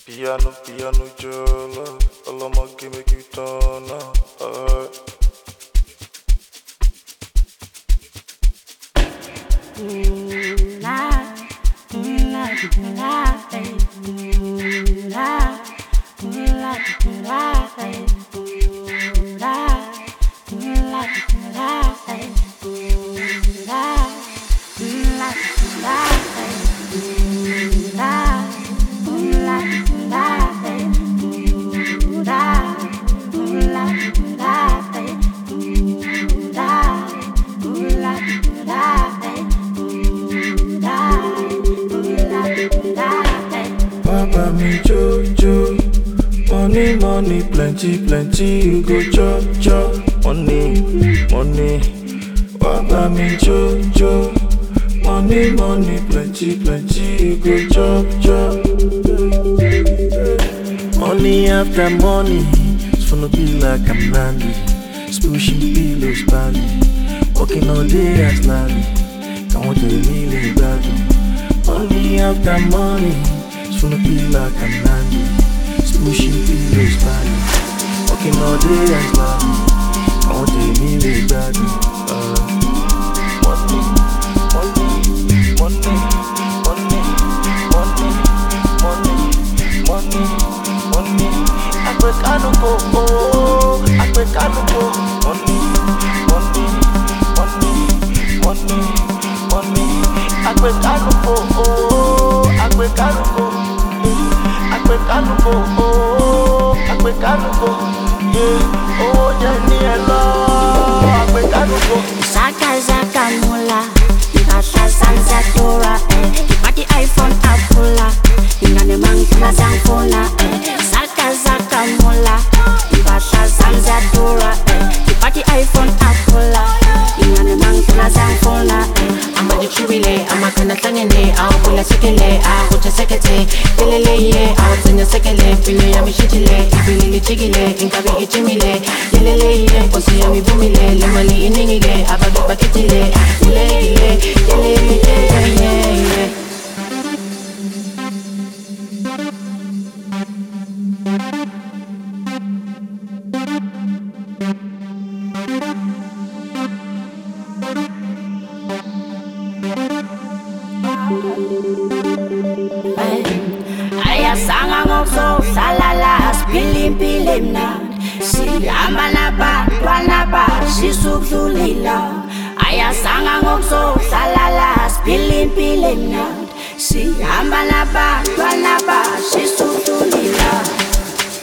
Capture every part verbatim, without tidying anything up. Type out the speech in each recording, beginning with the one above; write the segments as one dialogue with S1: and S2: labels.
S1: Piano, piano, jolo. All of my game make you turn up. Alright.
S2: Ooh, la, ooh, la, ooh, la, eh. Ooh, la, ooh, la, ooh, la, eh. Ooh, la, ooh, la, ooh, la, eh. Ooh, la, ooh, la, ooh, la, eh. Ooh, la, ooh, la, ooh, la, eh. Ooh, la, ooh, la, ooh, la, eh. Ooh, la, ooh, la, ooh, la, eh.
S1: Papa me jojo, money, money, plenty, plenty. You go chop, chop, money, money. Papa me jojo, money, money, plenty, plenty. You go chop, chop. Money after money, it's gonna be like I'm Nandi. Pushing pillows, badly, walking all day as Lally. Can't want to really bad. Money after money, it's gonna be like I'm Nandi. Pushing pillows, badly, walking all day as Lally. Can't want to really bad. Uh, money, money, money, money, money, money, money, money. I break I don't go, oh, I break I don't go. Money, money, money, money, money. I break I don't go, oh, I break I don't go. I break I don't go, oh, I break I don't go. Yeah, oh, Jenny, hello, I break I don't go.
S2: Saka zaka mula, nikasha sanza dora, eh. Ipati iPhone apula, ingane mangila zangfona, eh. Saka zaka mula, nikasha sanza dora, eh. Ipati iPhone apula, ingane mangila zangfona, eh.
S3: Ama dichubile, ama kana tlangene, au kula sekele, au kucha sekete, kelele ye, au tsenya sekele, pile ya mishitile, ibili lichigile, inkabi ichimile, yelele ye, kosi ya mibumile, lemali iningile, ababi bakitile, yele yele, yele yele, yele yele.
S2: Ayasanga ngokso salala spilling pilim na sihamba nabantwana basisukudlulila. Ayasanga ngokso salala spilling pilim na sihamba nabantwana basisukudlulila.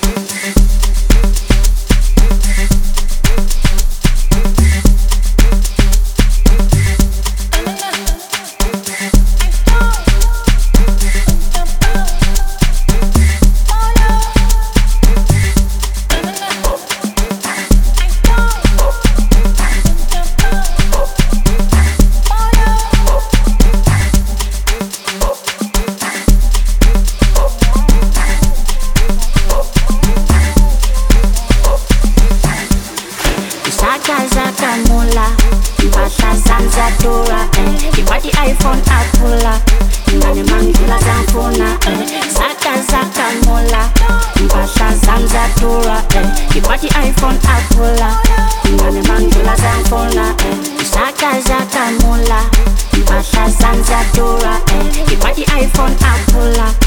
S2: Zaka mula, mpahla zanza dora, eh. Ipati iPhone apula, ingane mangila zangfona, eh. Zaka zaka mula, mpahla zanza dora, eh. Ipati iPhone apula, ingane mangila zangfona, eh. Zaka zaka mula, mpahla zanza dora, eh. Ipati iPhone apula.